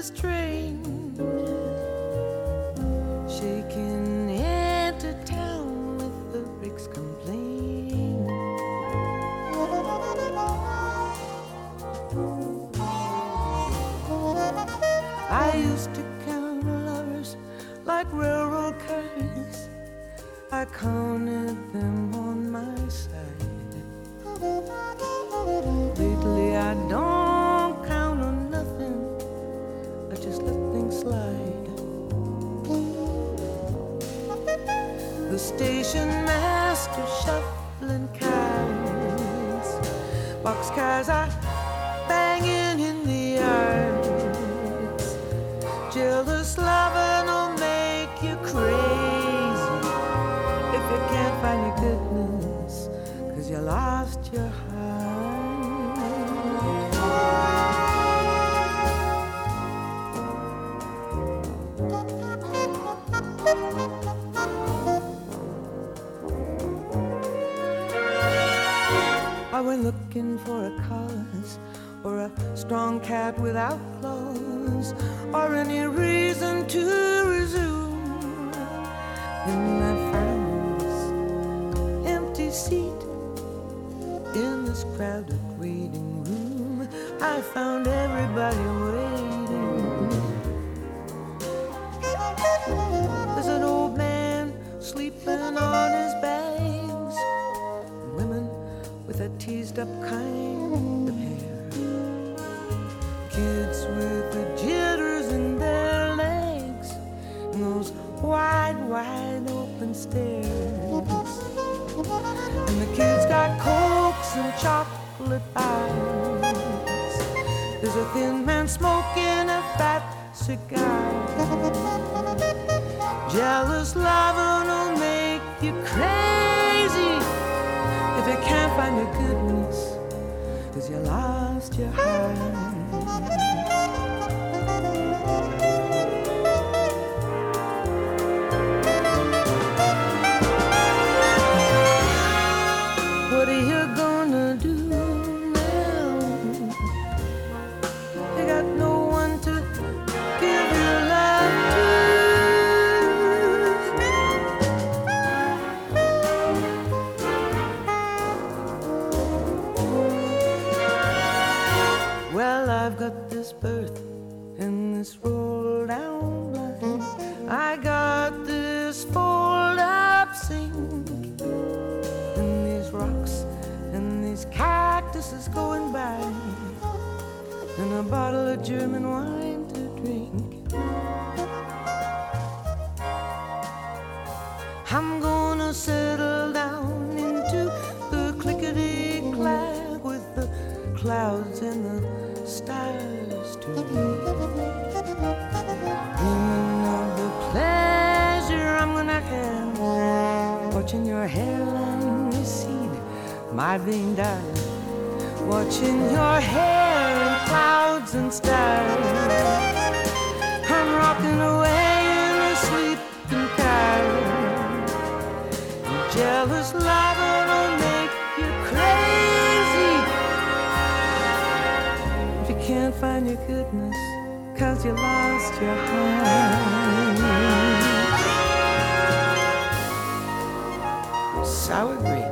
this train, shaking into town with the bricks complain. I used to count lovers like railroad cars. I counted them on my side. Lately I don't count on nothing. I just let things slide. The station master shuffling cars, boxcars are banging in the yards. Jealous loving will make you crazy if you can't find your goodness, 'cause you lost your heart. I went looking for a cause, or a strong cat without claws, or any reason to resume. And I found this empty seat in this crowded waiting room. I found everybody waiting. There's an old man sleeping on his bags, women with a teased up kind of hair, kids with the jitters in their legs, and those wide, wide open stares. And the kids got cokes and chocolate bars. There's a thin man smoking a fat cigar. Jealous loving will make you crazy if you can't find your goodness, 'cause you lost your heart. What are you gonna do now? You got no one to give your love to. Well, I've got this birth and this roll down blind. I got this fold up sink, and these rocks and these cactuses going by, and a bottle of German wine to drink. I'm gonna settle down into the clickety-clack with the clouds and the stars to read. Dreaming of the pleasure I'm gonna have, watching your hairline recede, my vain darling, watching your hair in clouds and stars. I'm rocking away in a sleeping car. Jealous loving will make you crazy if you can't find your goodness, 'cause you lost your heart. Sour grapes.